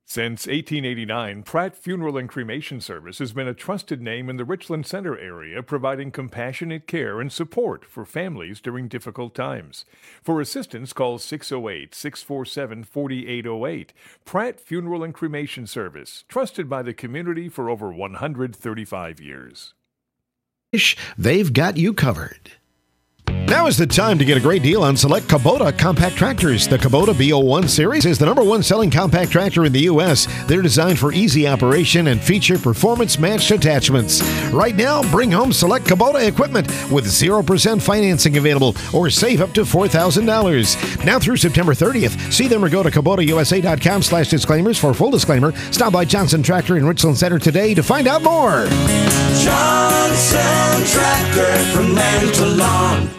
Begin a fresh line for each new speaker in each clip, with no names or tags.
Since 1889, Pratt Funeral and Cremation Service has been a trusted name in the Richland Center area, providing compassionate care and support for families during difficult times. For assistance, call 608-647-4808. Pratt Funeral and Cremation Service, trusted by the community for over 135 years.
They've got you covered. Now is the time to get a great deal on select Kubota compact tractors. The Kubota B01 series is the #1 selling compact tractor in the U.S. They're designed for easy operation and feature performance-matched attachments. Right now, bring home select Kubota equipment with 0% financing available or save up to $4,000. Now through September 30th, see them or go to KubotaUSA.com/disclaimers for full disclaimer. Stop by Johnson Tractor in Richland Center today to find out more.
Johnson Tractor from land to lawn.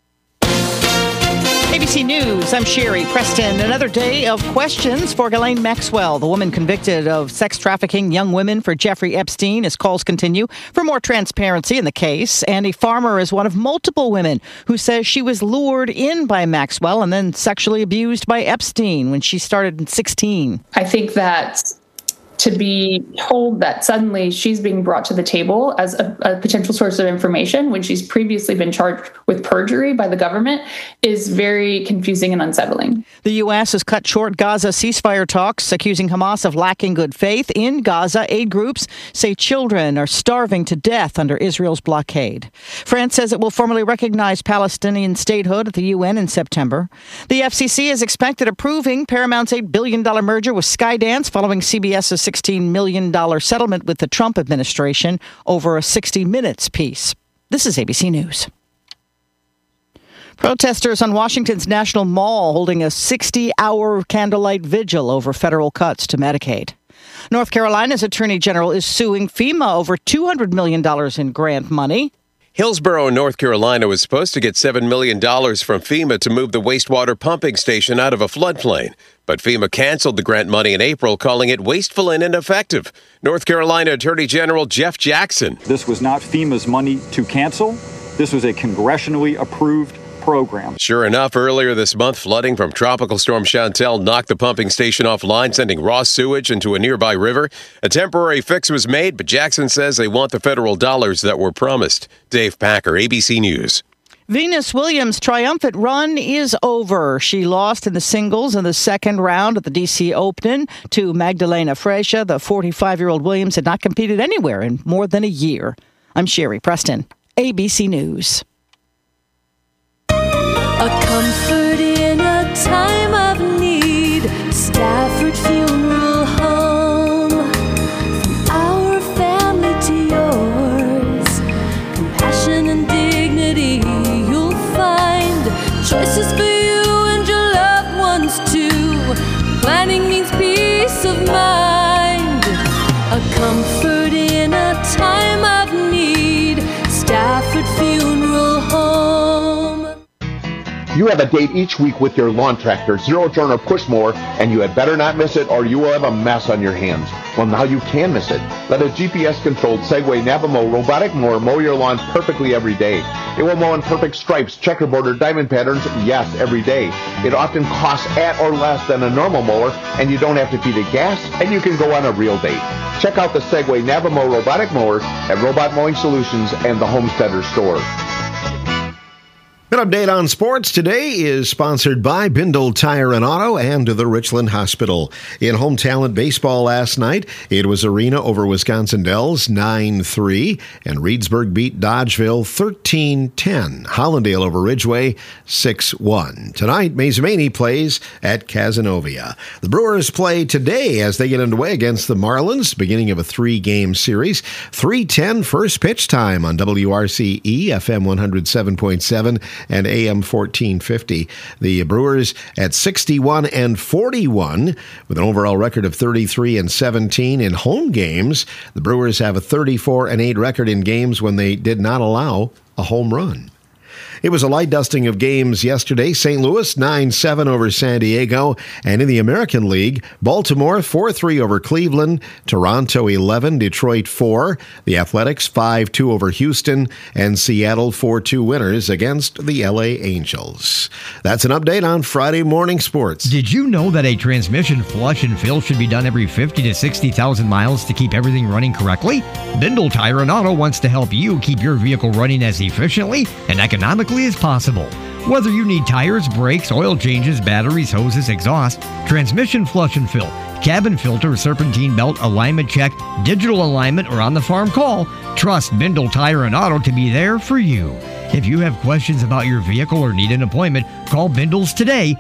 ABC News, I'm Sherry Preston. Another day of questions for Ghislaine Maxwell, the woman convicted of sex trafficking young women for Jeffrey Epstein, as calls continue for more transparency in the case. Annie Farmer is one of multiple women who says she was lured in by Maxwell and then sexually abused by Epstein when she started in 16.
I think that to be told that suddenly she's being brought to the table as a potential source of information when she's previously been charged with perjury by the government is very confusing and unsettling.
The U.S. has cut short Gaza ceasefire talks, accusing Hamas of lacking good faith. In Gaza, aid groups say children are starving to death under Israel's blockade. France says it will formally recognize Palestinian statehood at the UN in September. The FCC is expected approving Paramount's $8 billion merger with Skydance following CBS's $16 million settlement with the Trump administration over a 60 Minutes piece. This is ABC News. Protesters on Washington's National Mall holding a 60-hour candlelight vigil over federal cuts to Medicaid. North Carolina's Attorney General is suing FEMA over $200 million in grant money.
Hillsborough, North Carolina was supposed to get $7 million from FEMA to move the wastewater pumping station out of a floodplain. But FEMA canceled the grant money in April, calling it wasteful and ineffective. North Carolina Attorney General Jeff Jackson.
This was not FEMA's money to cancel. This was a congressionally approved program.
Sure enough, earlier this month, flooding from Tropical Storm Chantel knocked the pumping station offline, sending raw sewage into a nearby river. A temporary fix was made, but Jackson says they want the federal dollars that were promised. Dave Packer, ABC News.
Venus Williams' triumphant run is over. She lost in the singles in the second round at the D.C. Open to Magdalena Fresia. The 45-year-old Williams had not competed anywhere in more than a year. I'm Sherry Preston, ABC News.
A comfort in a time of need. Stafford Funeral Home. From our family to yours. Compassion and dignity you'll find. Choices for you and your loved ones too. Planning means peace of mind. A comfort in a time of need. Stafford Funeral Home.
You have a date each week with your lawn tractor, zero turn or push mower, and you had better not miss it or you will have a mess on your hands. Well, now you can miss it. Let a GPS-controlled Segway Navamo robotic mower mow your lawn perfectly every day. It will mow in perfect stripes, checkerboard, or diamond patterns, yes, every day. It often costs at or less than a normal mower, and you don't have to feed it gas, and you can go on a real date. Check out the Segway Navamo robotic mower at Robot Mowing Solutions and the Homesteader store.
An update on sports today is sponsored by Bindle Tire and Auto and the Richland Hospital. In home talent baseball last night, it was Arena over Wisconsin Dells 9-3, and Reedsburg beat Dodgeville 13-10. Hollandale over Ridgeway 6-1. Tonight, Mazomanie plays at Cazenovia. The Brewers play today as they get underway against the Marlins, beginning of a 3-game series. 3:10 first pitch time on WRCE FM 107.7 and AM 1450. The Brewers at 61-41 with an overall record of 33-17 in home games. The Brewers have a 34-8 record in games when they did not allow a home run. It was a light dusting of games yesterday. St. Louis 9-7 over San Diego. And in the American League, Baltimore 4-3 over Cleveland, Toronto 11, Detroit 4, the Athletics 5-2 over Houston, and Seattle 4-2 winners against the LA Angels. That's an update on Friday Morning Sports.
Did you know that a transmission flush and fill should be done every 50 to 60,000 miles to keep everything running correctly? Bindle Tire and Auto wants to help you keep your vehicle running as efficiently and economically as possible. Whether you need tires, brakes, oil changes, batteries, hoses, exhaust, transmission flush and fill, cabin filter, serpentine belt, alignment check, digital alignment, or on-the-farm call, trust Bindle Tire and Auto to be there for you. If you have questions about your vehicle or need an appointment, call Bindles today,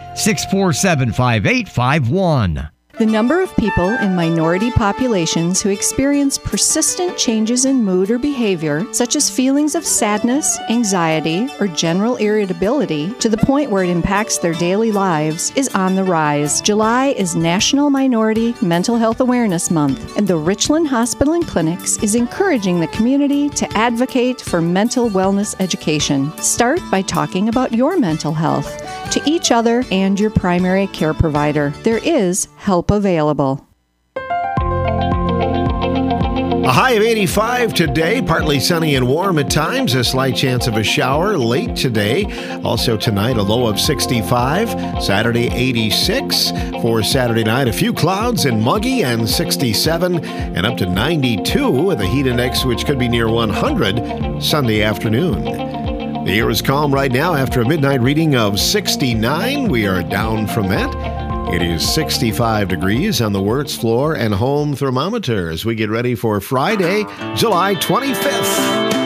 647-5851.
The number of people in minority populations who experience persistent changes in mood or behavior, such as feelings of sadness, anxiety, or general irritability, to the point where it impacts their daily lives, is on the rise. July is National Minority Mental Health Awareness Month, and the Richland Hospital and Clinics is encouraging the community to advocate for mental wellness education. Start by talking about your mental health to each other and your primary care provider. There is help available.
A high of 85 today, partly sunny and warm at times, a slight chance of a shower late today. Also tonight, a low of 65, Saturday 86. For Saturday night, a few clouds and muggy and 67 and up to 92 with a heat index which could be near 100 Sunday afternoon. The air is calm right now after a midnight reading of 69. We are down from that. It is 65 degrees on the Wirtz floor and home thermometer as we get ready for Friday, July 25th.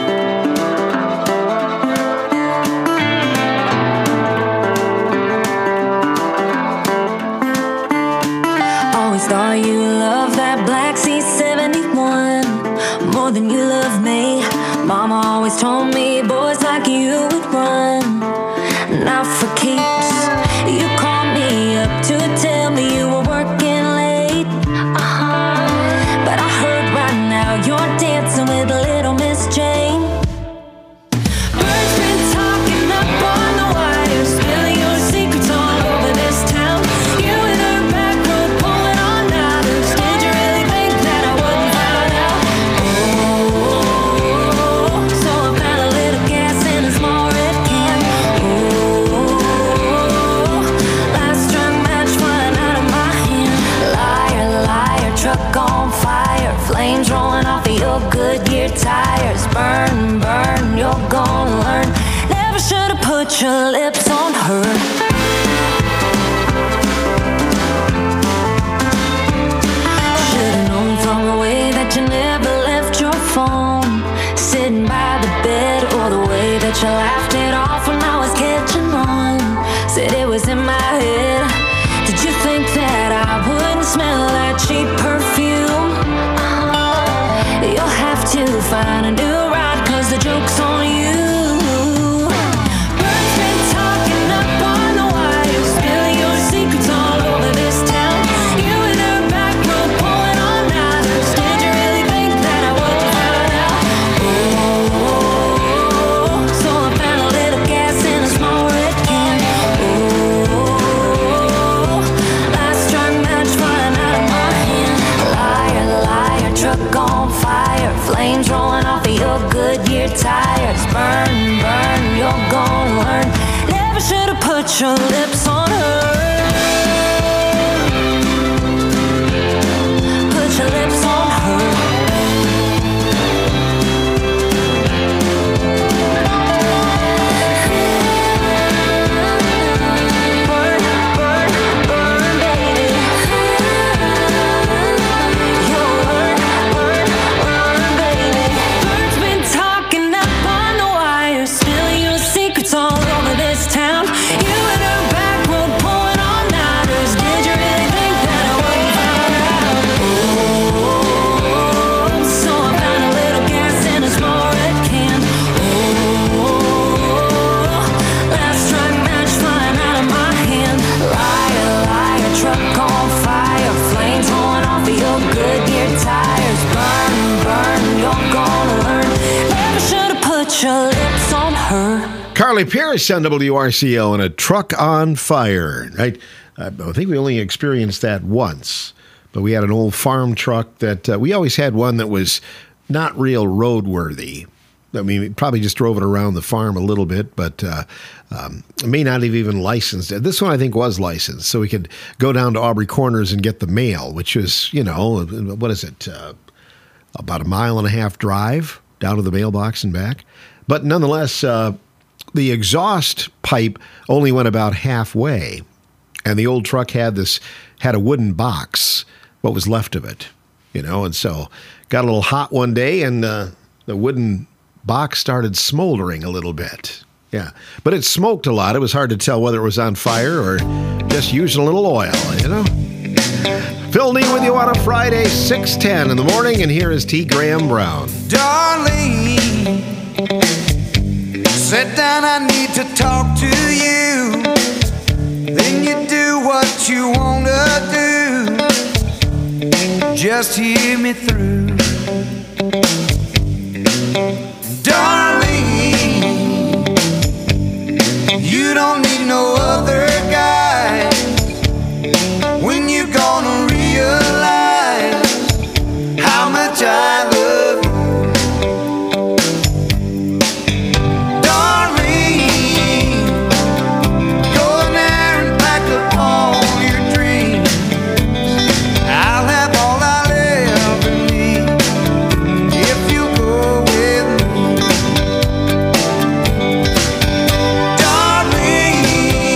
Always thought you loved that Black C71 more than you love me. Mama always told me boys like you would run, not for keeps. You called me up to tell me you were working late. But I heard right now you're dancing with little Miss Jane. Birds been talking up on the wire, spilling your secrets all over this town. You in her back room pulling all nighters. Did you really think that I wouldn't find out? Oh, so I found a little gas in a small red can. Last drunk match flying out of my hand. Liar, liar, truck on fire. Flames rolling off of your Goodyear tires. Burn, burn, you're gonna learn. Never should have put your lips on her. Should've known from the way that you never left your phone, sitting by the bed, or the way that you laughed it off when I was catching on. Said it was in my head. Did you think that I wouldn't smell that cheap perfume? You'll have to find a new ride, 'cause the joke's on you. Birds been talking up on the wire, spilling your secrets all over this town. You in her back room pulling all nighters. Did you really think that I wouldn't find out? Oh, so I found a little gas in a small red can. Oh, last drunk match flying out of my hand. Liar, liar, truck on fire. Flames rolling off of your Goodyear tires. Burn, burn, you're gonna learn. Never should have put your lips on her. Put your lips on her. Burn, burn, burn, baby. You'll learn, burn, burn, baby. Birds been talking up on the wire, spilling your secrets all over this town. You in her back
Carly Pierce on WRCO and a truck on fire. I think we only experienced that once, but we had an old farm truck that we always had one that was not real roadworthy. I mean, we probably just drove it around the farm a little bit, but may not have even licensed it. This one, I think, was licensed, so we could go down to Aubrey Corners and get the mail, which was, what is it, about a 1.5 mile drive down to the mailbox and back. But nonetheless, the exhaust pipe only went about halfway, and the old truck had a wooden box, what was left of it, and so got a little hot one day, and the wooden box started smoldering a little bit. Yeah, but it smoked a lot. It was hard to tell whether it was on fire or just using a little oil, Phil Neal with you on a Friday, 6:10 in the morning, and here is T. Graham Brown.
Darling, sit down, I need to talk to you. Then you do what you want to do. Just hear me through. Darling, you don't need no other guy. When you gonna realize how much I love you? Darling,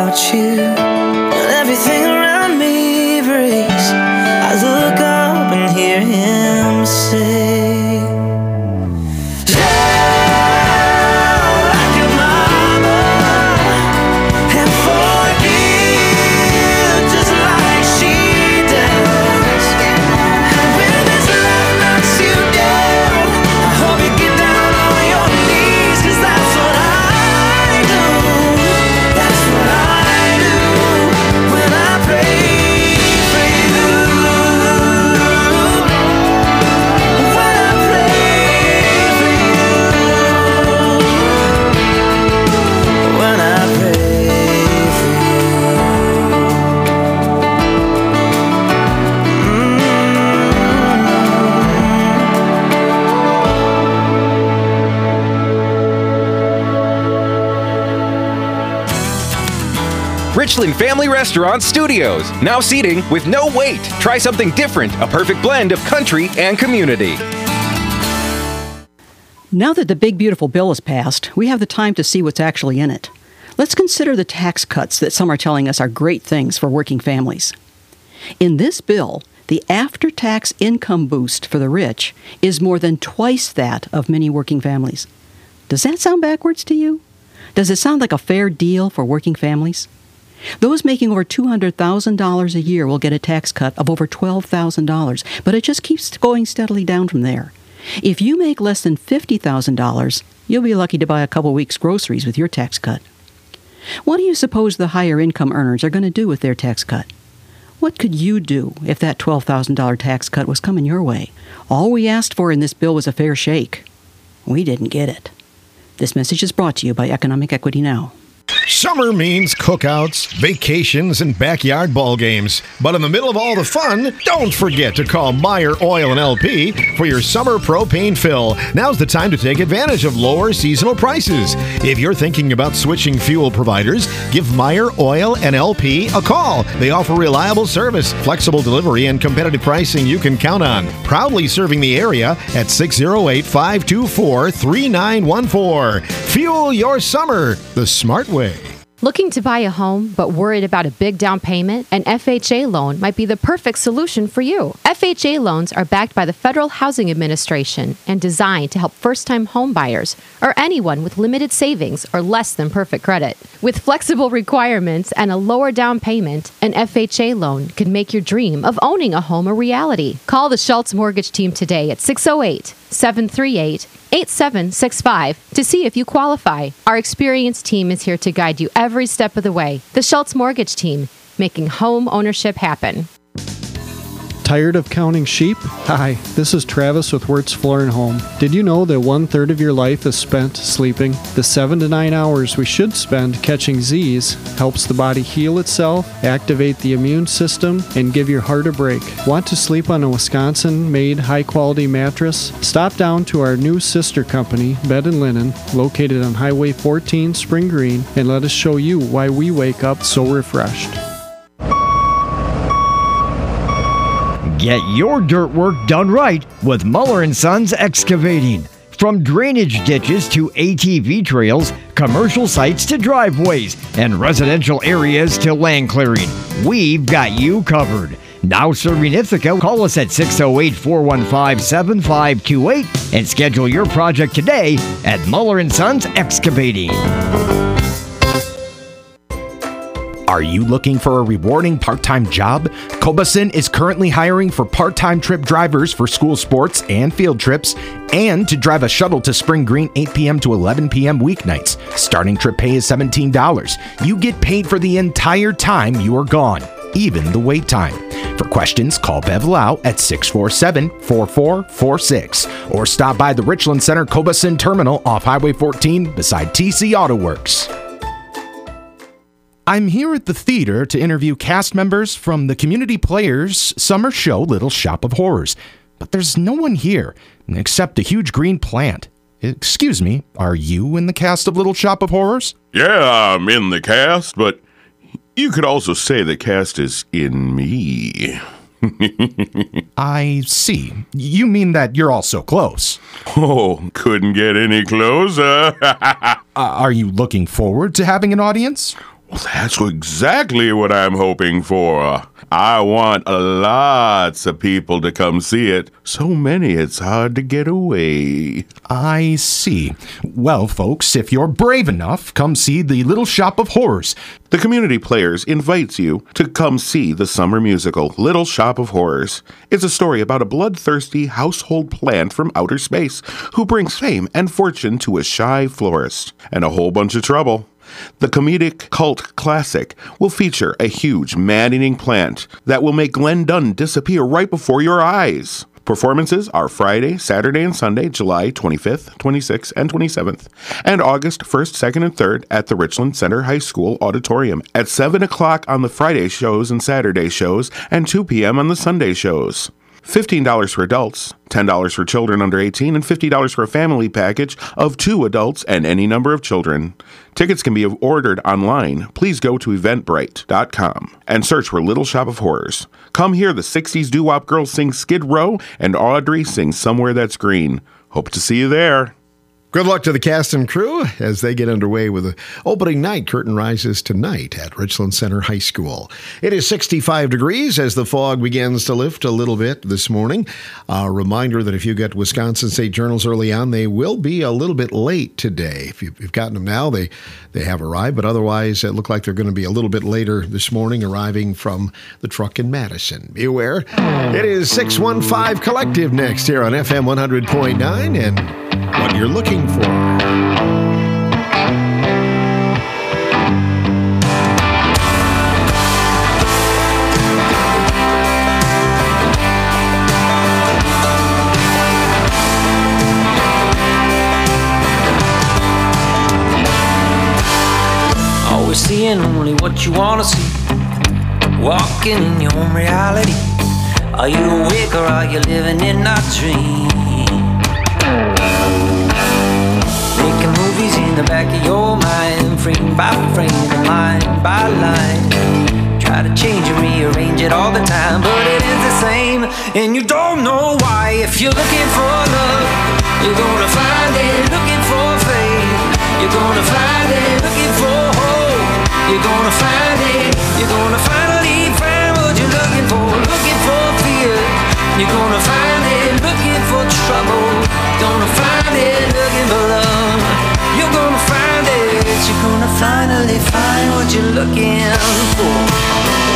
without you. And everything around me breaks. I look up and hear him say,
Richland Family Restaurant Studios. Now seating with no wait. Try something different, a perfect blend of country and community.
Now that the big beautiful bill is passed, we have the time to see what's actually in it. Let's consider the tax cuts that some are telling us are great things for working families. In this bill, the after-tax income boost for the rich is more than twice that of many working families. Does that sound backwards to you? Does it sound like a fair deal for working families? Those making over $200,000 a year will get a tax cut of over $12,000, but it just keeps going steadily down from there. If you make less than $50,000, you'll be lucky to buy a couple weeks' groceries with your tax cut. What do you suppose the higher income earners are going to do with their tax cut? What could you do if that $12,000 tax cut was coming your way? All we asked for in this bill was a fair shake. We didn't get it. This message is brought to you by Economic Equity Now.
Summer means cookouts, vacations, and backyard ball games. But in the middle of all the fun, don't forget to call Meyer Oil and LP for your summer propane fill. Now's the time to take advantage of lower seasonal prices. If you're thinking about switching fuel providers, give Meyer Oil and LP a call. They offer reliable service, flexible delivery, and competitive pricing you can count on. Proudly serving the area at 608-524-3914. Fuel your summer the smart way.
Looking to buy a home but worried about a big down payment? An FHA loan might be the perfect solution for you. FHA loans are backed by the Federal Housing Administration and designed to help first-time home buyers or anyone with limited savings or less than perfect credit. With flexible requirements and a lower down payment, an FHA loan could make your dream of owning a home a reality. Call the Schultz Mortgage Team today at 608-738-8765 to see if you qualify. Our experienced team is here to guide you every step of the way. The Schultz Mortgage Team, making home ownership happen.
Tired of counting sheep? Hi, this is Travis with Wirtz Floor & Home. Did you know that 1/3 of your life is spent sleeping? The 7 to 9 hours we should spend catching Z's helps the body heal itself, activate the immune system, and give your heart a break. Want to sleep on a Wisconsin-made high-quality mattress? Stop down to our new sister company, Bed & Linen, located on Highway 14, Spring Green, and let us show you why we wake up so refreshed.
Get your dirt work done right with Muller & Sons Excavating. From drainage ditches to ATV trails, commercial sites to driveways, and residential areas to land clearing, we've got you covered. Now serving Ithaca, call us at 608-415-7528 and schedule your project today at Muller & Sons Excavating.
Are you looking for a rewarding part-time job? Cobason is currently hiring for part-time trip drivers for school sports and field trips, and to drive a shuttle to Spring Green 8 p.m. to 11 p.m. weeknights. Starting trip pay is $17. You get paid for the entire time you are gone, even the wait time. For questions, call Bev Lau at 647-4446 or stop by the Richland Center Cobason Terminal off Highway 14 beside TC Auto Works. I'm here at the theater to interview cast members from the Community Players summer show Little Shop of Horrors. But there's no one here except a huge green plant. Excuse me, are you in the cast of Little Shop of Horrors?
Yeah, I'm in the cast, but you could also say the cast is in me.
I see. You mean that you're all so close?
Oh, couldn't get any closer.
Are you looking forward to having an audience?
Well, that's exactly what I'm hoping for. I want lots of people to come see it. So many it's hard to get away.
I see. Well, folks, if you're brave enough, come see The Little Shop of Horrors.
The Community Players invites you to come see the summer musical, Little Shop of Horrors. It's a story about a bloodthirsty household plant from outer space who brings fame and fortune to a shy florist and a whole bunch of trouble. The comedic cult classic will feature a huge, man-eating plant that will make Glenn Dunn disappear right before your eyes. Performances are Friday, Saturday, and Sunday, July 25th, 26th, and 27th, and August 1st, 2nd, and 3rd at the Richland Center High School Auditorium at 7 o'clock on the Friday shows and Saturday shows, and 2 p.m. on the Sunday shows. $15 for adults, $10 for children under 18, and $50 for a family package of 2 adults and any number of children. Tickets can be ordered online. Please go to eventbrite.com and search for Little Shop of Horrors. Come hear the 60s doo-wop girls sing Skid Row and Audrey sing Somewhere That's Green. Hope to see you there.
Good luck to the cast and crew as they get underway with the opening night. Curtain rises tonight at Richland Center High School. It is 65 degrees as the fog begins to lift a little bit this morning. A reminder that if you get Wisconsin State Journals early on, they will be a little bit late today. If you've gotten them now, they have arrived, but otherwise it looked like they're going to be a little bit later this morning, arriving from the truck in Madison. Be aware. It is 615 Collective next here on FM 100.9 and what you're looking for.
Always seeing only what you want to see, walking in your own reality. Are you awake or are you living in a dream? Making movies in the back of your mind, frame by frame and line by line. Try to change and rearrange it all the time, but it is the same, and you don't know why. If you're looking for love, you're gonna find it. Looking for faith, you're gonna find it. Looking for hope, you're gonna find it. You're gonna finally find what you're looking for. Looking for fear, you're gonna find it. Looking for trouble, gonna find it. Looking for love, you're gonna find it. You're gonna finally find what you're looking for.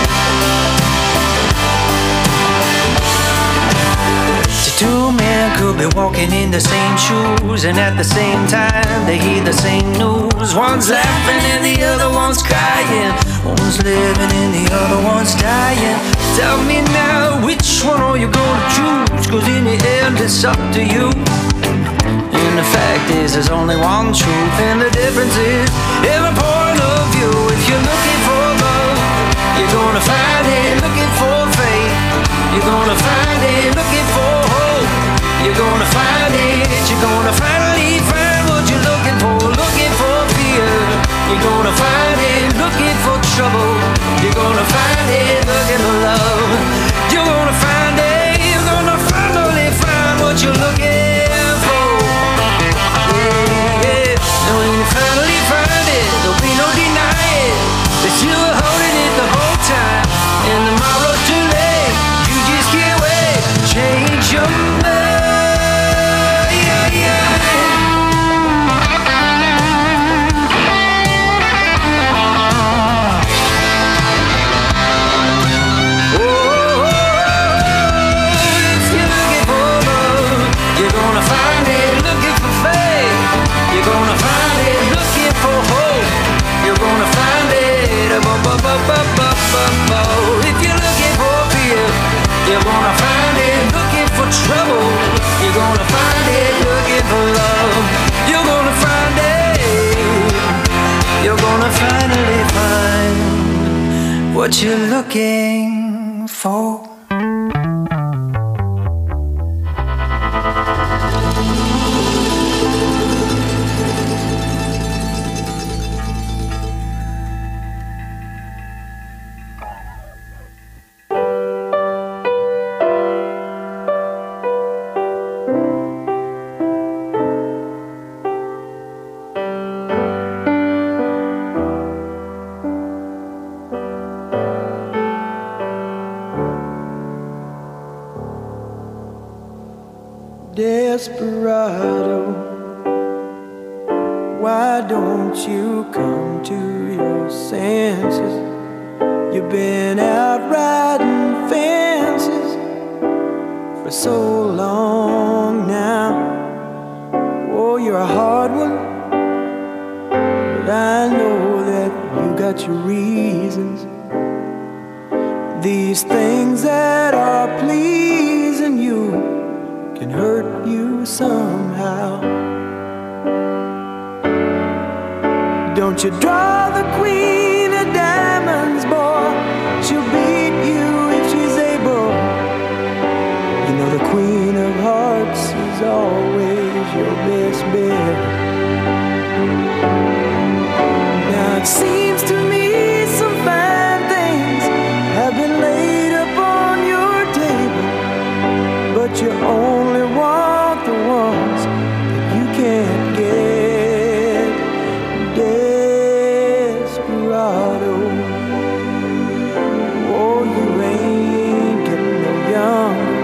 Two men could be walking in the same shoes, and at the same time they hear the same news. One's laughing and the other one's crying. One's living and the other one's dying. Tell me now, which one are you gonna choose? 'Cause in the end it's up to you. And the fact is there's only one truth, and the difference is every point of view. If you're looking for love, you're gonna find it. Looking for faith, you're gonna find it. Looking for hope, you're gonna find it. You're gonna finally find what you're looking for. Looking for fear, you're gonna find it. Looking for trouble, you're gonna find it. Looking for love, you're gonna find it. You're gonna finally find what you're looking for. Yeah. And when you finally find it, there'll be no denying that you were holding it the whole time. And tomorrow's too late, you just can't wait. Change your mind. If you're looking for fear, you're gonna find it. Looking for trouble, you're gonna find it. Looking for love, you're gonna find it. You're gonna finally find what you're looking for. desperado, why don't you come to your senses? You've been out riding fences for so long now. Oh, you're a hard one, but I know that you got your reasons. These things that are pleasing you can hurt you somehow. Don't you draw the queen of diamonds, boy. She'll beat you if she's able. You know the queen of hearts is always your best bet. Now it seems to me some fine things have been laid upon your table, but you only want the ones that you can't get. Desperado, oh, you ain't getting no younger.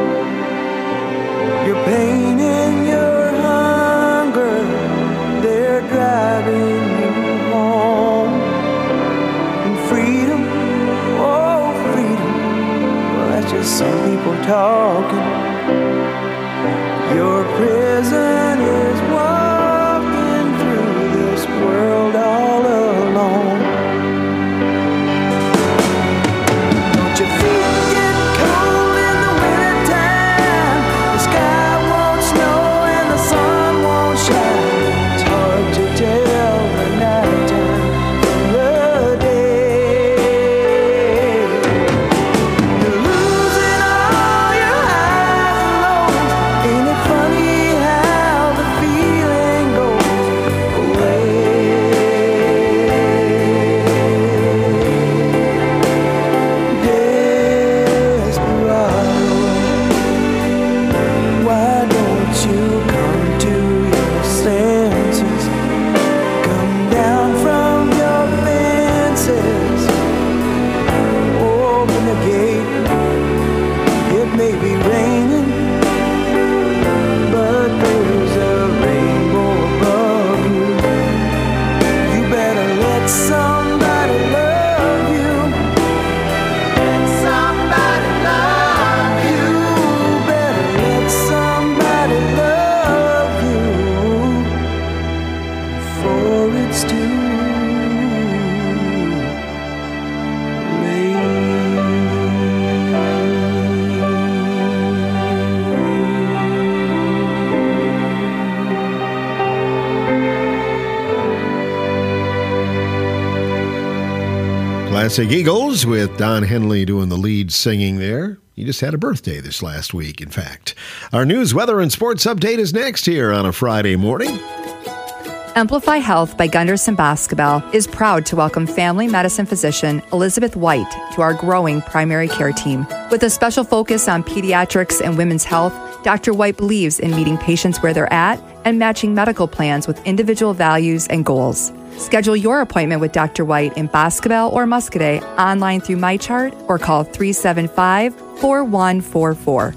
Your pain and your hunger, they're driving you home. And freedom, oh freedom, well that's just some people talking. Your prison is walking through this world all alone. Don't your feet get cold in the wintertime? The sky won't snow and the sun won't shine. It's hard to tell the nighttime from the day. You're losing all your highs and lows. Ain't it funny how the feeling goes away? Desperado, why don't you come to your senses? Come down from your fences. Open the gate. It may be raining, but there's a rainbow above you. You better let somebody love you. Let somebody love you. Better let somebody love you before it's too late.
Classic Eagles with Don Henley doing the lead singing there. He just had a birthday this last week, in fact. Our news, weather, and sports update is next here on a Friday morning.
Amplify Health by Gunderson Basketball is proud to welcome family medicine physician Elizabeth White to our growing primary care team. With a special focus on pediatrics and women's health, Dr. White believes in meeting patients where they're at and matching medical plans with individual values and goals. Schedule your appointment with Dr. White in Boscobel or Muscadet online through MyChart or call 375-4144.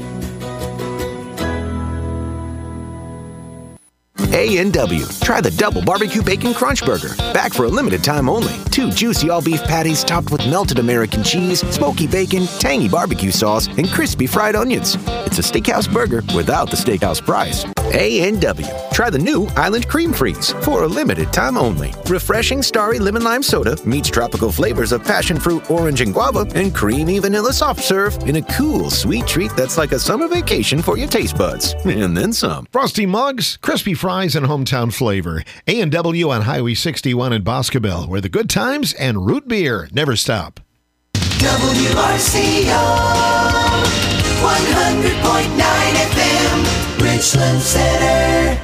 A&W. Try the double barbecue bacon crunch burger. Back for a limited time only. 2 juicy all-beef patties topped with melted American cheese, smoky bacon, tangy barbecue sauce, and crispy fried onions. It's a steakhouse burger without the steakhouse price. A&W. Try the new Island Cream Freeze for a limited time only. Refreshing starry lemon lime soda meets tropical flavors of passion fruit, orange, and guava, and creamy vanilla soft serve in a cool, sweet treat that's like a summer vacation for your taste buds. And then some.
Frosty mugs, crispy fries, and hometown flavor. A&W on Highway 61 in Boscobel, where the good times and root beer never stop.
WRCO 100.9 FM, Richland Center.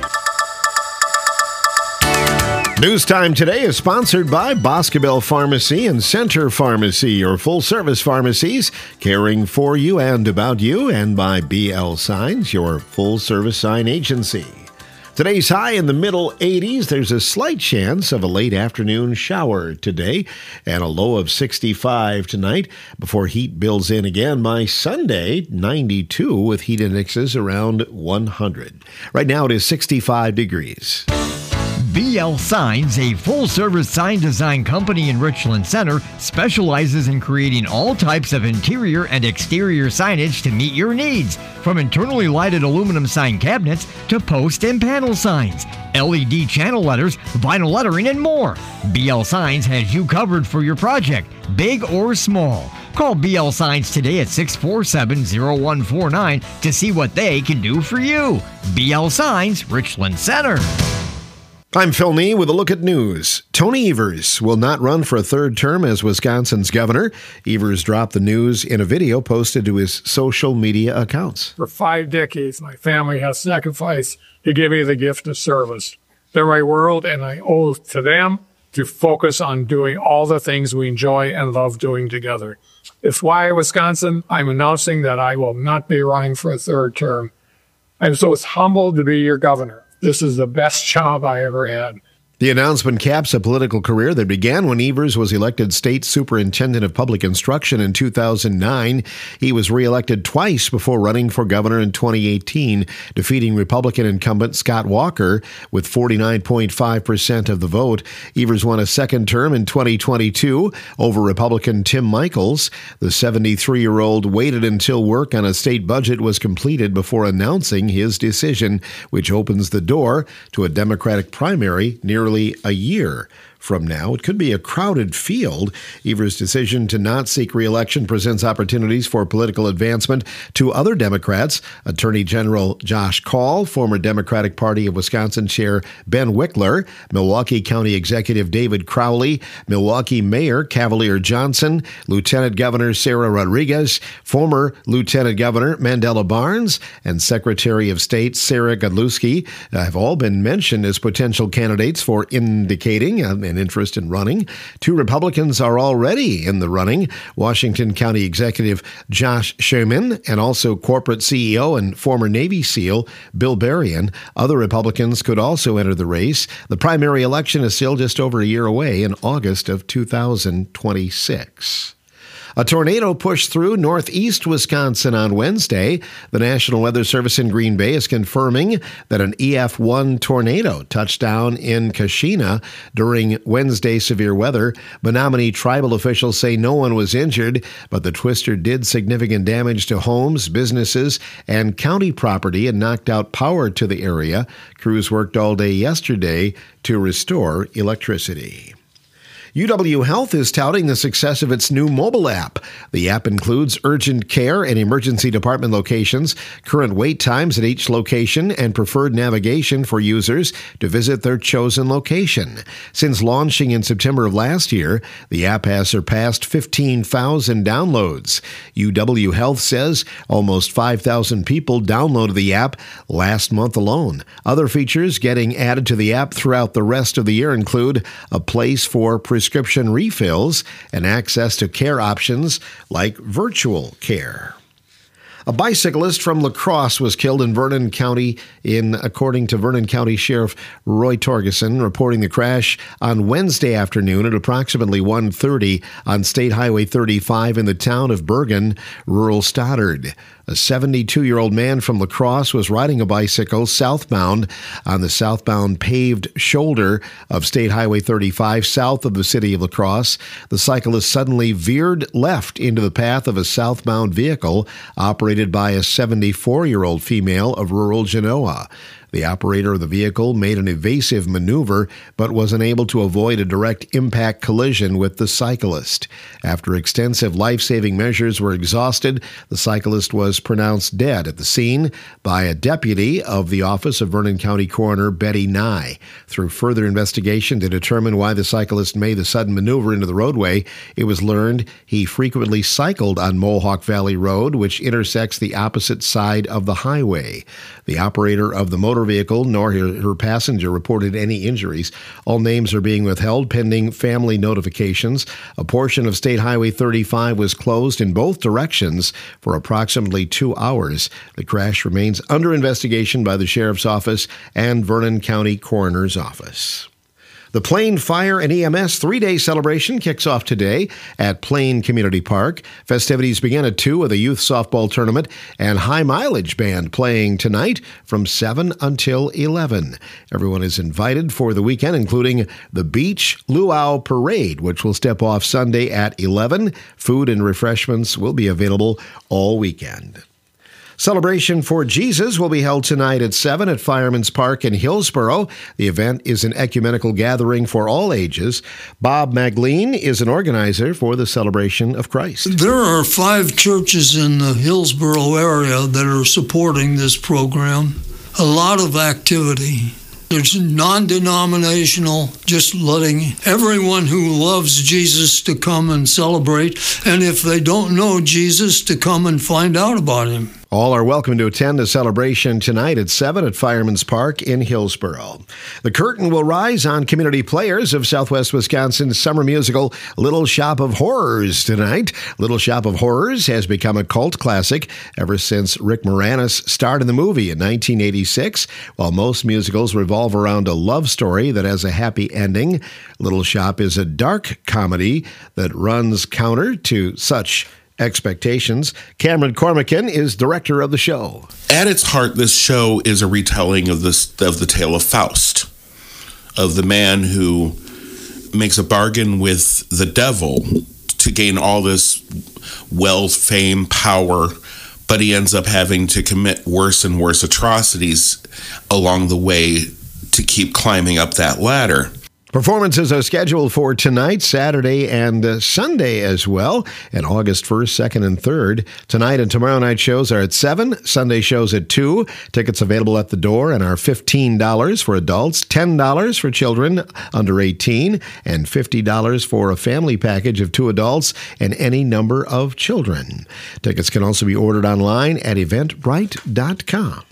News Time today is sponsored by Boscobel Pharmacy and Center Pharmacy, your full-service pharmacies caring for you and about you, and by BL Signs, your full-service sign agency. Today's high in the middle 80s. There's a slight chance of a late afternoon shower today and a low of 65 tonight before heat builds in again by Sunday, 92 with heat indexes around 100. Right now it is 65 degrees.
BL Signs, a full-service sign design company in Richland Center, specializes in creating all types of interior and exterior signage to meet your needs, from internally lighted aluminum sign cabinets to post and panel signs, LED channel letters, vinyl lettering, and more. BL Signs has you covered for your project, big or small. Call BL Signs today at 647-0149 to see what they can do for you. BL Signs, Richland Center.
I'm Phil Nee with a look at news. Tony Evers will not run for a third term as Wisconsin's governor. Evers dropped the news in a video posted to his social media accounts.
For 5 decades, my family has sacrificed to give me the gift of service. They're my world, and I owe it to them to focus on doing all the things we enjoy and love doing together. It's why, Wisconsin, I'm announcing that I will not be running for a third term. I'm so humbled to be your governor. This is the best job I ever had.
The announcement caps a political career that began when Evers was elected state superintendent of public instruction in 2009. He was reelected twice before running for governor in 2018, defeating Republican incumbent Scott Walker with 49.5% of the vote. Evers won a second term in 2022 over Republican Tim Michels. The 73-year-old waited until work on a state budget was completed before announcing his decision, which opens the door to a Democratic primary nearly a year from now. It could be a crowded field. Evers' decision to not seek re-election presents opportunities for political advancement to other Democrats. Attorney General Josh Kaul, former Democratic Party of Wisconsin Chair Ben Wickler, Milwaukee County Executive David Crowley, Milwaukee Mayor Cavalier Johnson, Lieutenant Governor Sarah Rodriguez, former Lieutenant Governor Mandela Barnes, and Secretary of State Sarah Godlewski have all been mentioned as potential candidates for indicating an interest in running. 2 Republicans are already in the running. Washington County Executive Josh Sherman and also corporate CEO and former Navy SEAL Bill Berrien. Other Republicans could also enter the race. The primary election is still just over a year away in August of 2026. A tornado pushed through northeast Wisconsin on Wednesday. The National Weather Service in Green Bay is confirming that an EF1 tornado touched down in Kashina during Wednesday's severe weather. Menominee tribal officials say no one was injured, but the twister did significant damage to homes, businesses, and county property and knocked out power to the area. Crews worked all day yesterday to restore electricity. UW Health is touting the success of its new mobile app. The app includes urgent care and emergency department locations, current wait times at each location, and preferred navigation for users to visit their chosen location. Since launching in September of last year, the app has surpassed 15,000 downloads. UW Health says almost 5,000 people downloaded the app last month alone. Other features getting added to the app throughout the rest of the year include a place for prescription refills and access to care options like virtual care. A bicyclist from La Crosse was killed in Vernon County, according to Vernon County Sheriff Roy Torgeson, reporting the crash on Wednesday afternoon at approximately 1:30 on State Highway 35 in the town of Bergen, rural Stoddard. A 72-year-old man from La Crosse was riding a bicycle southbound on the southbound paved shoulder of State Highway 35 south of the city of La Crosse. The cyclist suddenly veered left into the path of a southbound vehicle operated by a 74-year-old female of rural Genoa. The operator of the vehicle made an evasive maneuver, but was unable to avoid a direct impact collision with the cyclist. After extensive life-saving measures were exhausted, the cyclist was pronounced dead at the scene by a deputy of the Office of Vernon County Coroner Betty Nye. Through further investigation to determine why the cyclist made the sudden maneuver into the roadway, it was learned he frequently cycled on Mohawk Valley Road, which intersects the opposite side of the highway. The operator of the motor her vehicle nor her passenger reported any injuries. All names are being withheld pending family notifications. A portion of State Highway 35 was closed in both directions for approximately 2 hours. The crash remains under investigation by the Sheriff's Office and Vernon County Coroner's Office. The Plain Fire and EMS 3-day celebration kicks off today at Plain Community Park. Festivities begin at 2 with a youth softball tournament and High Mileage Band playing tonight from 7 until 11. Everyone is invited for the weekend, including the Beach Luau Parade, which will step off Sunday at 11. Food and refreshments will be available all weekend. Celebration for Jesus will be held tonight at 7 at Fireman's Park in Hillsboro. The event is an ecumenical gathering for all ages. Bob Magleen is an organizer for the Celebration of Christ.
There are 5 churches in the Hillsboro area that are supporting this program. A lot of activity. There's non-denominational, just letting everyone who loves Jesus to come and celebrate, and if they don't know Jesus, to come and find out about him.
All are welcome to attend the celebration tonight at 7 at Fireman's Park in Hillsboro. The curtain will rise on community players of Southwest Wisconsin's summer musical Little Shop of Horrors tonight. Little Shop of Horrors has become a cult classic ever since Rick Moranis starred in the movie in 1986. While most musicals revolve around a love story that has a happy ending, Little Shop is a dark comedy that runs counter to such expectations. Cameron Cormican is director of the show.
At its heart, this show is a retelling of the tale of Faust, of the man who makes a bargain with the devil to gain all this wealth, fame, power, but he ends up having to commit worse and worse atrocities along the way to keep climbing up that ladder.
Performances are scheduled for tonight, Saturday, and Sunday as well, and August 1st, 2nd, and 3rd. Tonight and tomorrow night shows are at 7, Sunday shows at 2. Tickets available at the door and are $15 for adults, $10 for children under 18, and $50 for a family package of 2 adults and any number of children. Tickets can also be ordered online at eventbrite.com.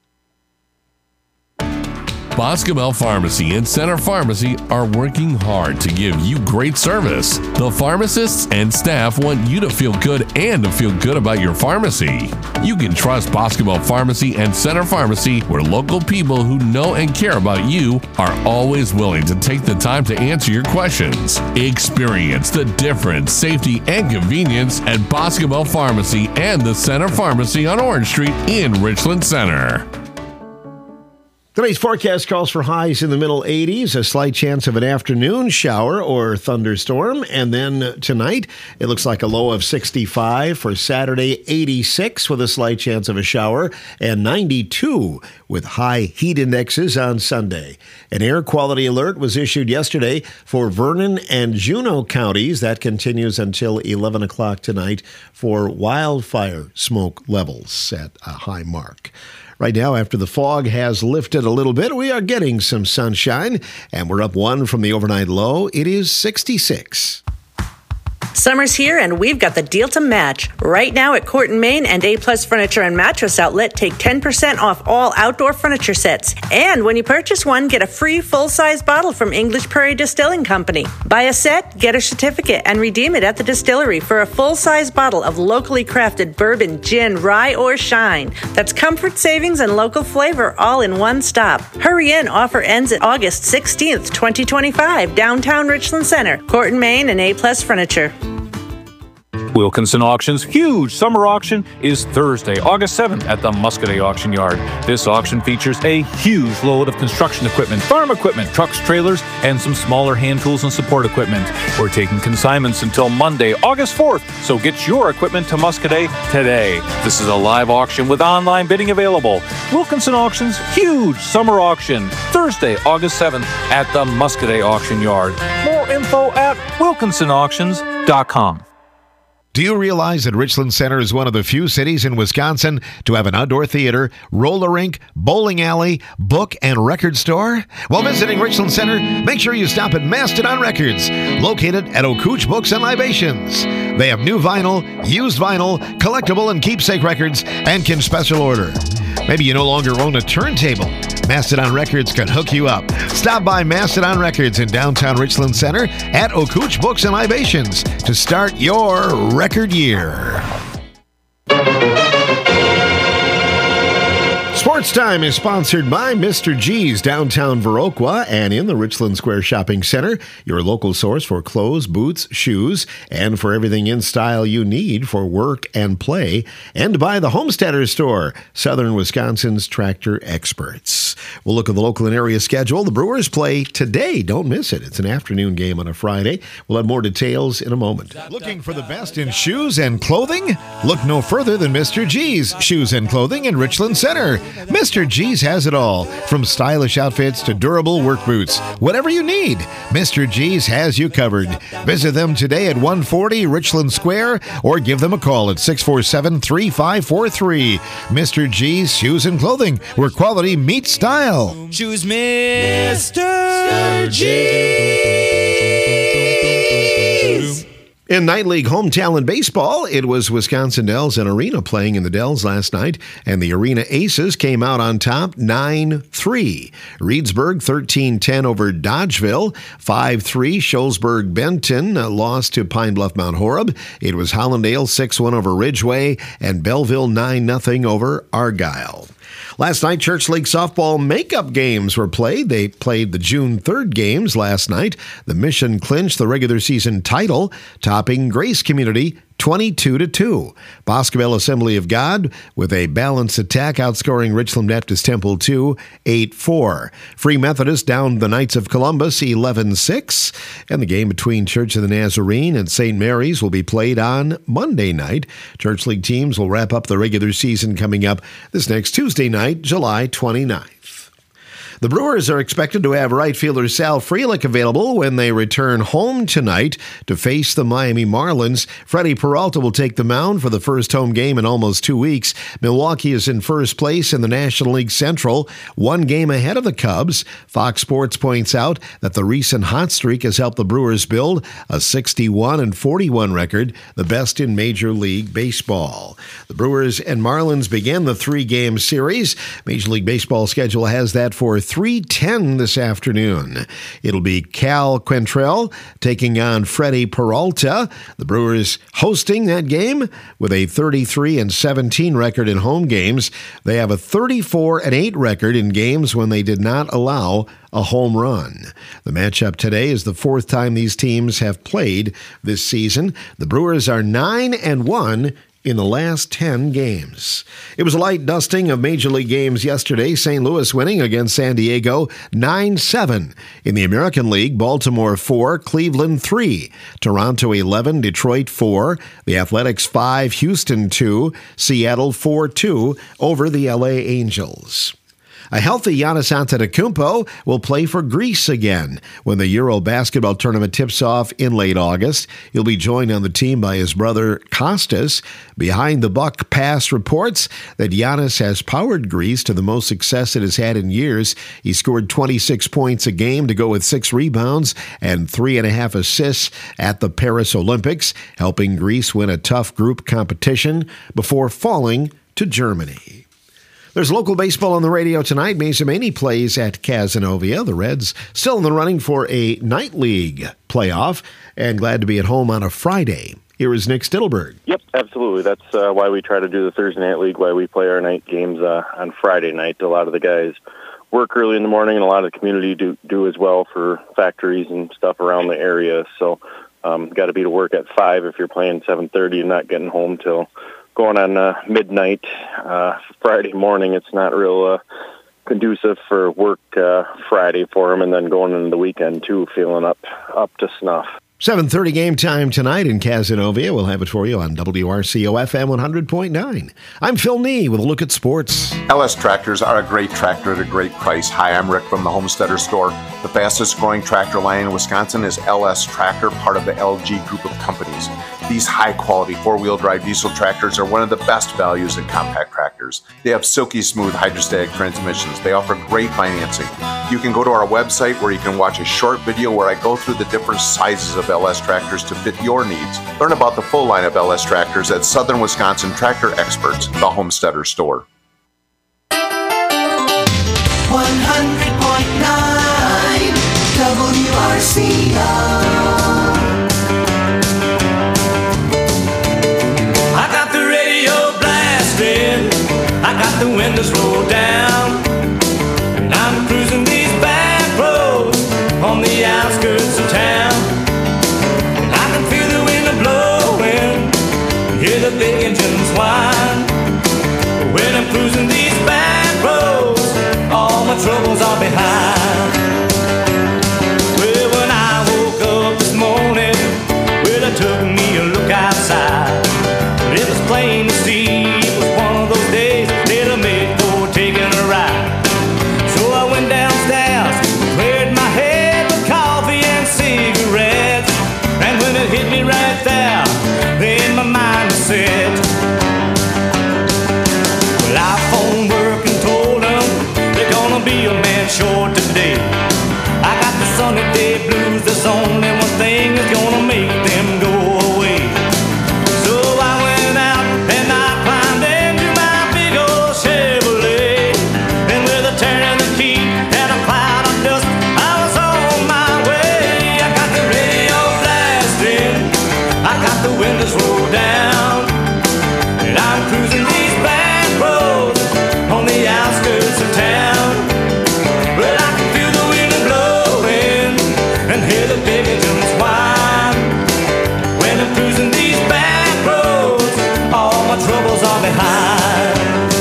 Boscobel Pharmacy and Center Pharmacy are working hard to give you great service. The pharmacists and staff want you to feel good and to feel good about your pharmacy. You can trust Boscobel Pharmacy and Center Pharmacy, where local people who know and care about you are always willing to take the time to answer your questions. Experience the difference, safety, and convenience at Boscobel Pharmacy and the Center Pharmacy on Orange Street in Richland Center.
Today's forecast calls for highs in the middle 80s, a slight chance of an afternoon shower or thunderstorm. And then tonight, it looks like a low of 65. For Saturday, 86 with a slight chance of a shower, and 92 with high heat indexes on Sunday. An air quality alert was issued yesterday for Vernon and Juneau counties. That continues until 11 o'clock tonight for wildfire smoke levels at a high mark. Right now, after the fog has lifted a little bit, we are getting some sunshine, and we're up 1 from the overnight low. It is 66.
Summer's here, and we've got the deal to match. Right now at Court & Main and A-Plus Furniture and Mattress Outlet, take 10% off all outdoor furniture sets. And when you purchase one, get a free full-size bottle from English Prairie Distilling Company. Buy a set, get a certificate, and redeem it at the distillery for a full-size bottle of locally crafted bourbon, gin, rye, or shine. That's comfort, savings, and local flavor all in one stop. Hurry in. Offer ends at August 16th, 2025, downtown Richland Center. Court & Main and A-Plus Furniture.
Wilkinson Auction's huge summer auction is Thursday, August 7th at the Muscoda Auction Yard. This auction features a huge load of construction equipment, farm equipment, trucks, trailers, and some smaller hand tools and support equipment. We're taking consignments until Monday, August 4th, so get your equipment to Muscoda today. This is a live auction with online bidding available. Wilkinson Auction's huge summer auction, Thursday, August 7th at the Muscoda Auction Yard. More info at wilkinsonauctions.com.
Do you realize that Richland Center is one of the few cities in Wisconsin to have an outdoor theater, roller rink, bowling alley, book, and record store? While visiting Richland Center, make sure you stop at Mastodon Records, located at O'Cooch Books and Libations. They have new vinyl, used vinyl, collectible and keepsake records, and can special order. Maybe you no longer own a turntable. Mastodon Records can hook you up. Stop by Mastodon Records in downtown Richland Center at Okuch Books and Libations to start your record year. Sports Time is sponsored by Mr. G's, downtown Viroqua, and in the Richland Square Shopping Center, your local source for clothes, boots, shoes, and for everything in style you need for work and play, and by the Homesteader Store, Southern Wisconsin's tractor experts. We'll look at the local and area schedule. The Brewers play today. Don't miss it. It's an afternoon game on a Friday. We'll have more details in a moment. Looking for the best in shoes and clothing? Look no further than Mr. G's Shoes and Clothing in Richland Center. Mr. G's has it all, from stylish outfits to durable work boots. Whatever you need, Mr. G's has you covered. Visit them today at 140 Richland Square or give them a call at 647-3543. Mr. G's Shoes and Clothing, where quality meets style.
Choose Mr. G's.
In Night League Home Talent Baseball, it was Wisconsin Dells and Arena playing in the Dells last night, and the Arena Aces came out on top 9-3. Reedsburg 13-10 over Dodgeville, 5-3. Shullsburg-Benton lost to Pine Bluff Mount Horeb. It was Hollandale 6-1 over Ridgeway, and Belleville 9-0 over Argyle. Last night, Church League softball makeup games were played. They played the June 3rd games last night. The Mission clinched the regular season title, topping Grace Community 22-2. Boscobel Assembly of God, with a balanced attack, outscoring Richland Baptist Temple 2, 8-4. Free Methodist downed the Knights of Columbus 11-6. And the game between Church of the Nazarene and St. Mary's will be played on Monday night. Church League teams will wrap up the regular season coming up this next Tuesday night, July 29th. The Brewers are expected to have right fielder Sal Frelick available when they return home tonight to face the Miami Marlins. Freddie Peralta will take the mound for the first home game in almost 2 weeks. Milwaukee is in first place in the National League Central, 1 game ahead of the Cubs. Fox Sports points out that the recent hot streak has helped the Brewers build a 61-41 record, the best in Major League Baseball. The Brewers and Marlins begin the 3-game series. Major League Baseball schedule has that for 3:10 this afternoon. It'll be Cal Quantrill taking on Freddie Peralta. The Brewers hosting that game with a 33-17 record in home games. They have a 34-8 record in games when they did not allow a home run. The matchup today is the 4th time these teams have played this season. The Brewers are 9-1 in the last 10 games. It was a light dusting of Major League games yesterday. St. Louis winning against San Diego 9-7. In the American League, Baltimore 4, Cleveland 3, Toronto 11, Detroit 4, the Athletics 5, Houston 2, Seattle 4-2 over the LA Angels. A healthy Giannis Antetokounmpo will play for Greece again when the Euro basketball tournament tips off in late August. He'll be joined on the team by his brother Kostas. Behind the Buck Pass reports that Giannis has powered Greece to the most success it has had in years. He scored 26 points a game to go with 6 rebounds and 3.5 assists at the Paris Olympics, helping Greece win a tough group competition before falling to Germany. There's local baseball on the radio tonight. Mesa Maney plays at Cazenovia. The Reds still in the running for a night league playoff, and glad to be at home on a Friday. Here is Nick Stittelberg.
Yep, absolutely. That's why we try to do the Thursday night league, why we play our night games on Friday night. A lot of the guys work early in the morning, and a lot of the community do as well for factories and stuff around the area. So got to be to work at 5 if you're playing 7:30 and not getting home till going on midnight Friday morning. It's not real conducive for work Friday for them, and then going into the weekend too, feeling up to snuff.
7:30 game time tonight in Cazenovia. We'll have it for you on WRCO FM 100.9. I'm Phil Nee with a look at sports.
LS Tractors are a great tractor at a great price. Hi, I'm Rick from the Homesteader Store. The fastest growing tractor line in Wisconsin is LS Tractor, part of the LG group of companies. These high-quality four-wheel drive diesel tractors are one of the best values in compact tractors. They have silky smooth hydrostatic transmissions. They offer great financing. You can go to our website where you can watch a short video where I go through the different sizes of LS tractors to fit your needs. Learn about the full line of LS tractors at Southern Wisconsin Tractor Experts, the Homesteader Store.
100.9 WRCR.
I got the radio blasting, I got the windows rolled down, and I'm cruising these back roads on the outskirts of town. And I can feel the wind blowing, hear the big engines whine. When I'm cruising these back roads, all my troubles are behind. Well, when I woke up this morning, well, I took me a look outside. But it was plain to see it was one of those days that I made for taking a ride. So I went downstairs, cleared my head with coffee and cigarettes. And when it hit me right there, then my mind was set. Well, I phoned work and told them they're gonna be a man short today. I got the sunny day blues, there's only one thing that's gonna make them go away. So I went out and I climbed into my big old Chevrolet, and with a turn of the key and a cloud of dust, I was on my way. I got the radio blasting, I got the windows rolled down, and I'm cruising these back roads on the outskirts of town. Well, I can feel the wind blowing and hear the big engines whine. When I'm cruising these back roads, all my troubles are behind.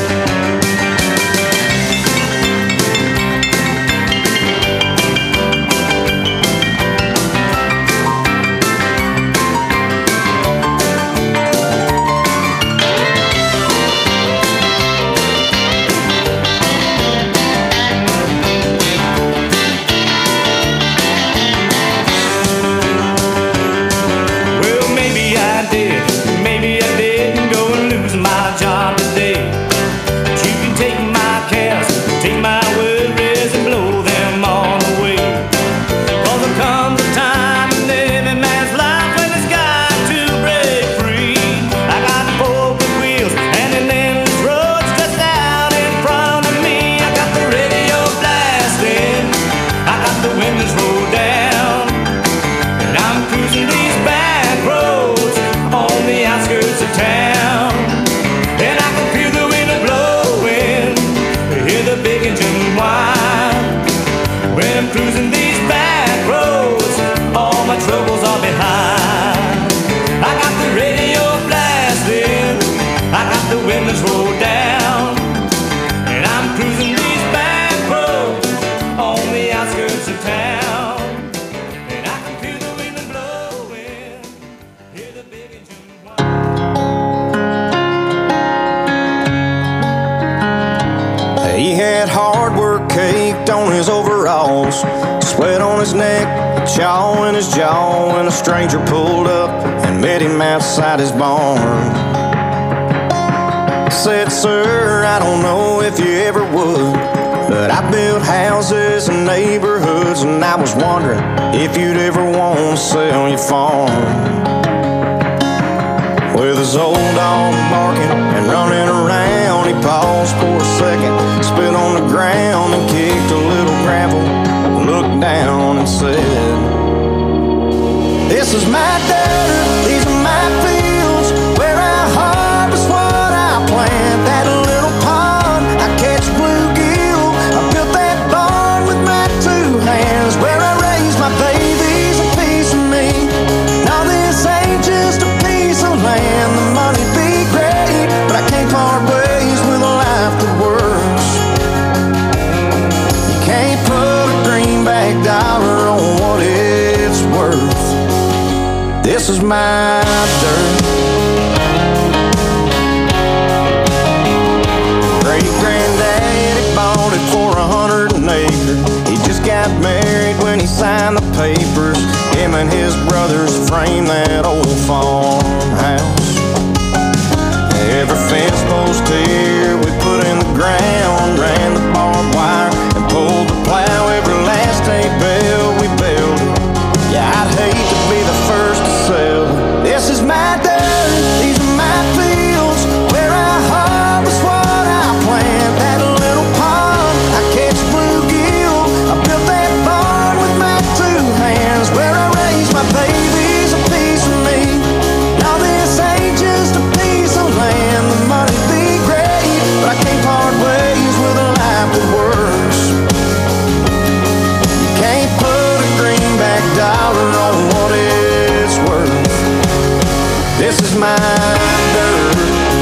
Well, maybe I didn't go and lose my job today. But you can take my cares, take my worries and blow them all away. 'Cause there comes a time in every man's life when it's got to break free. I got 4 big wheels and an endless road stretched out in front of me. I got the radio blasting, I got the windows rolled down, and I'm cruising these back roads on the outskirts of town. And I can feel the wind blowing, hear the big engine whine. When I'm cruising these back roads, all my troubles are behind. I got the radio blasting, I got the windows rolled down, and I'm cruising these back roads on the outskirts of town. And I can feel the wind blowing, hear the big engine whine.
He had hard work caked on his overalls, sweat on his neck, a chaw in his jaw, when a stranger pulled up and met him outside his barn. Said, "Sir, I don't know if you ever would, but I built houses and neighborhoods, and I was wondering if you'd ever want to sell your farm." With his old dog barking and running around, he paused for a second, spit on the ground and kicked a little gravel, looked down and said, "This is my dirt, these are my fields, where I harvest what I plant. That little pond, I catch bluegill, I built that barn with my 2 hands, where I raise my babies, a piece of me. Now this ain't just a piece of land, the money be great, but I can't part ways with a life that works. You can't put a greenback dollar on what it's worth. This is my dirt." Great-granddaddy bought it for 100 an acre. He just got married when he signed the papers. Him and his brothers framed that old farmhouse. Every fence post here we put in the ground, ran the barbed wire and pulled the plow. Every last hay bale we built it. Yeah, I'd hate to be the first to sell it. This is my dirt, these are my fields, where I harvest what I plant. That little pond, I catch blue This is my dirt.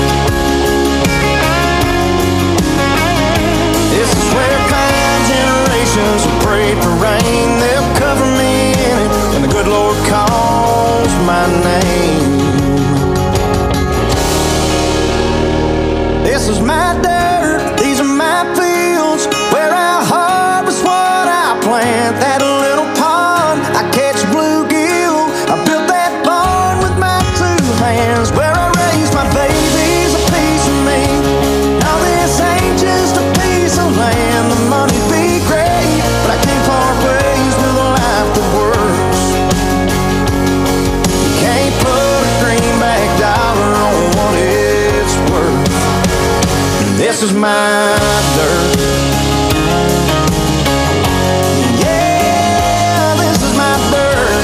This is where 5 generations will pray for rain. They'll cover me in it when the good Lord calls my name. This is my dirt. These are my fields where I harvest what I plant. That little pond I catch bluegill. I built that barn with my 2 hands. Where I raise my babies, a piece of me. Now this ain't just a piece of land. The money be great, but I can't part ways with a life that works. You can't put a greenback dollar on what it's worth. This is my dirt. Yeah, this is my dirt.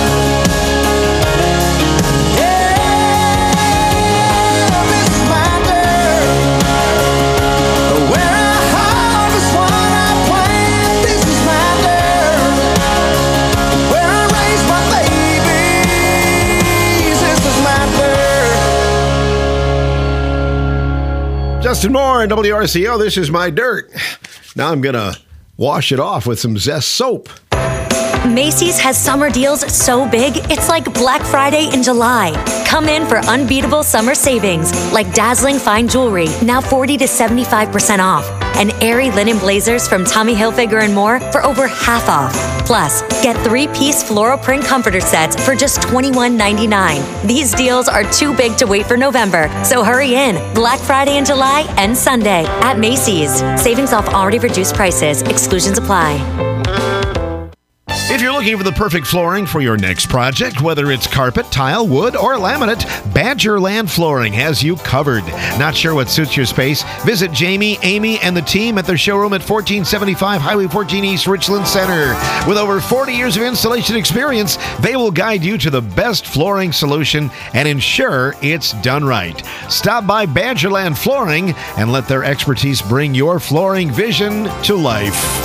Yeah, this is my dirt. Where I harvest what I plant. This is my dirt. Where I raise my babies. This is my dirt.
Justin Moore, WRCO, this is my dirt. Now I'm going to wash it off with some Zest soap.
Macy's has summer deals so big, it's like Black Friday in July. Come in for unbeatable summer savings, like dazzling fine jewelry, now 40 to 75% off, and airy linen blazers from Tommy Hilfiger and more for over half off. Plus, get 3-piece floral print comforter sets for just $21.99. These deals are too big to wait for November, so hurry in. Black Friday in July and Sunday at Macy's. Savings off already reduced prices. Exclusions apply.
If you're looking for the perfect flooring for your next project, whether it's carpet, tile, wood, or laminate, Badgerland Flooring has you covered. Not sure what suits your space? Visit Jamie, Amy, and the team at their showroom at 1475 Highway 14 East, Richland Center. With over 40 years of installation experience, they will guide you to the best flooring solution and ensure it's done right. Stop by Badgerland Flooring and let their expertise bring your flooring vision to life.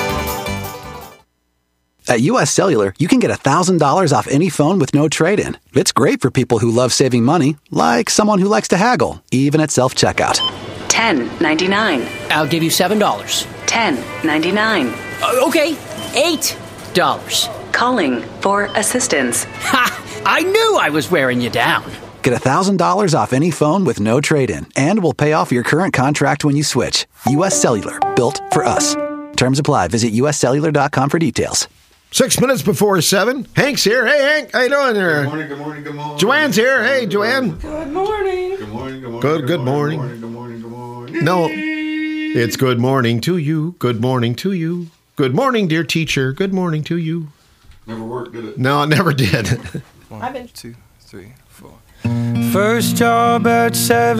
At U.S. Cellular, you can get $1,000 off any phone with no trade-in. It's great for people who love saving money, like someone who likes to haggle, even at self-checkout.
$10.99.
I'll give you $7.
$10.99.
Okay, $8.
Calling for assistance.
Ha! I knew I was wearing you down.
Get $1,000 off any phone with no trade-in, and we'll pay off your current contract when you switch. U.S. Cellular, built for us. Terms apply. Visit uscellular.com for details.
6 minutes before 7. Hank's here. Hey, Hank. How you doing there?
Good morning, good morning, good morning.
Joanne's here. Hey, Joanne.
Good morning. Good morning, good morning.
Good morning.
Good morning, good morning.
No, it's good morning to you. Good morning to you. Good morning, dear teacher. Good morning to you.
Never worked, did it?
No, it never did.
1, 2, 3, 4. First job at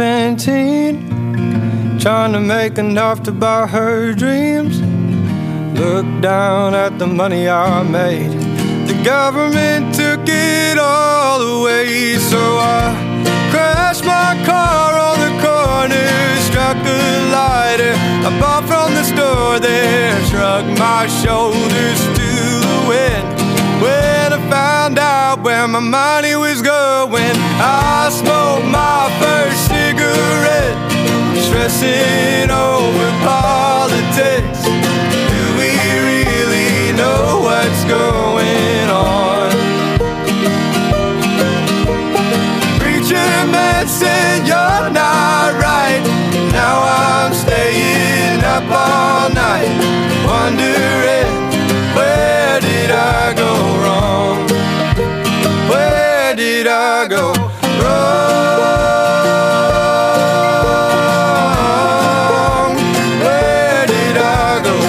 17, trying to make enough to buy her dreams. Look down at the money I made. The government took it all away. So I crashed my car on the corner, struck a lighter I bought from the store there, shrugged my shoulders to the wind. When I found out where my money was going, I smoked my first cigarette, stressing over politics. Know what's going on. Preacher man said you're not right. Now I'm staying up all night, wondering where did I go wrong? Where did I go wrong? Where did I go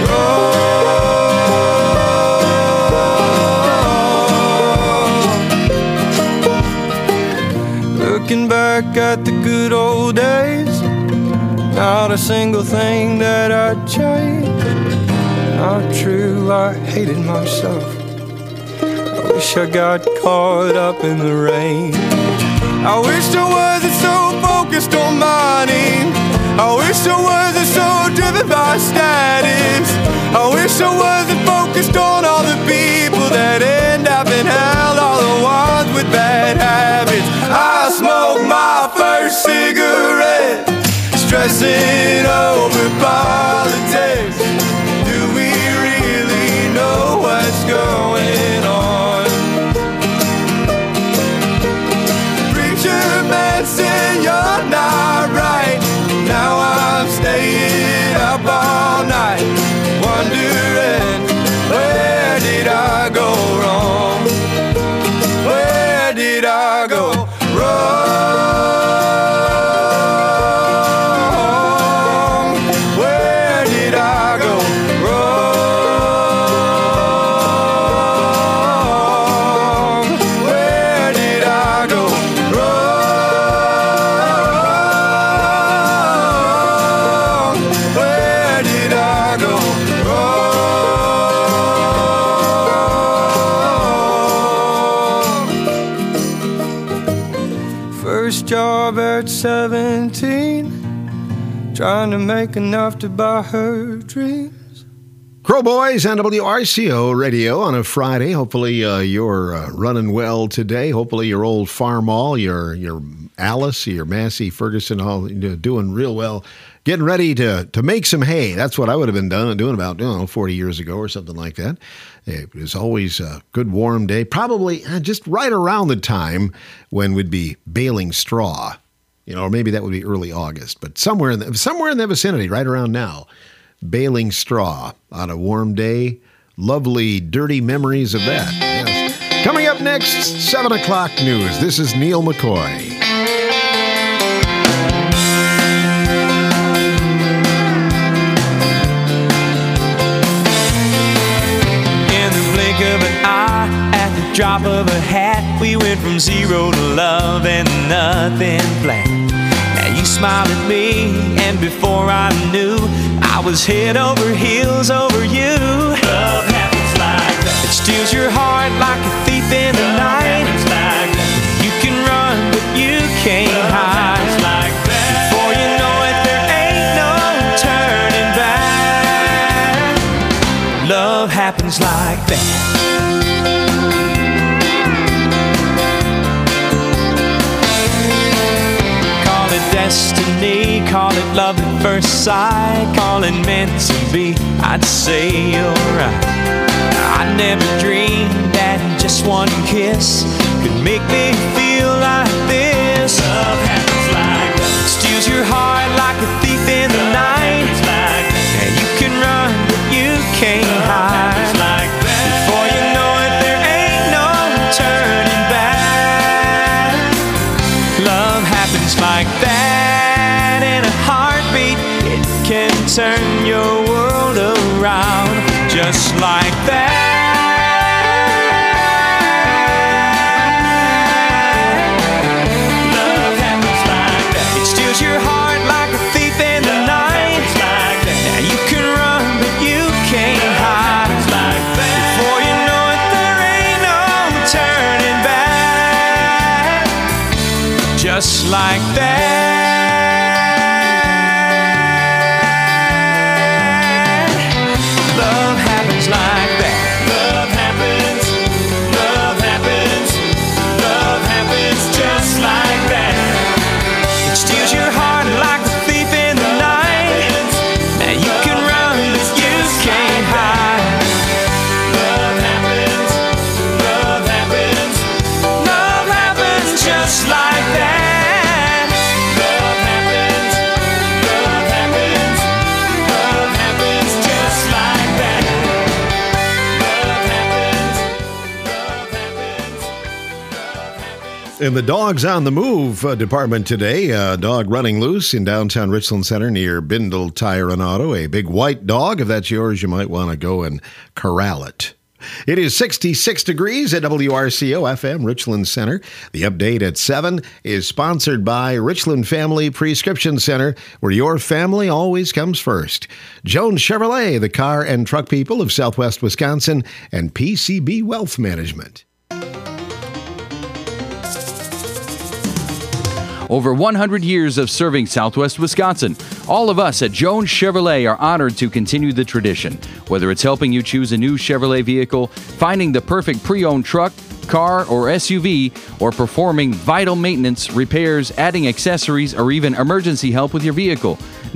wrong? Looking back at the good old days, not a single thing that I'd change. Not true, I hated myself. I wish I got caught up in the rain. I wish I wasn't so focused on money. I wish I wasn't so driven by status. I wish I wasn't focused on all the people that end up in hell, all the ones with bad habits. I go wrong? Where did I go wrong? Where did I go wrong? Where did I go wrong? First job at 17, trying to make enough to buy her dreams.
Crow Boys on WRCO Radio on a Friday. Hopefully you're running well today. Hopefully your old Farmall, your Alice, your Massey, Ferguson, all doing real well. Getting ready to make some hay. That's what I would have been doing about 40 years ago or something like that. It was always a good warm day. Probably just right around the time when we'd be baling straw. Or maybe that would be early August. But somewhere in the vicinity, right around now, baling straw on a warm day. Lovely, dirty memories of that. Yes. Coming up next, 7 o'clock news. This is Neil McCoy.
In the blink of an eye, at the drop of a hat, we went from zero to love and nothing planned. Now you smiled at me, and before I knew, I was head over heels over you. Love happens like that. It steals your heart like a thief in the night. Happens like that. You can run, but you can't hide. Happens like that. Before you know it, there ain't no turning back. Love happens like that. Destiny, call it love at first sight, call it meant to be, I'd say you're right. I never dreamed that just one kiss could make me feel like this. Love happens like that. Steals your heart like a thief in the night. Like and you can run, but you can't hide. Like before you know it, there ain't no turning back. Love happens like that. Can turn your world around just like that. Love happens like that. It steals your heart like a thief in the night. Like that. Now you can run, but you can't hide. Like that. Before you know it, there ain't no turning back. Just like that.
In the Dogs on the Move department today, a dog running loose in downtown Richland Center near Bindle Tire and Auto. A big white dog. If that's yours, you might want to go and corral it. It is 66 degrees at WRCO FM Richland Center. The update at 7 is sponsored by Richland Family Prescription Center, where your family always comes first. Jones Chevrolet, the car and truck people of Southwest Wisconsin, and PCB Wealth Management.
Over 100 years of serving Southwest Wisconsin. All of us at Jones Chevrolet are honored to continue the tradition. Whether it's helping you choose a new Chevrolet vehicle, finding the perfect pre-owned truck, car, or SUV, or performing vital maintenance, repairs, adding accessories, or even emergency help with your vehicle,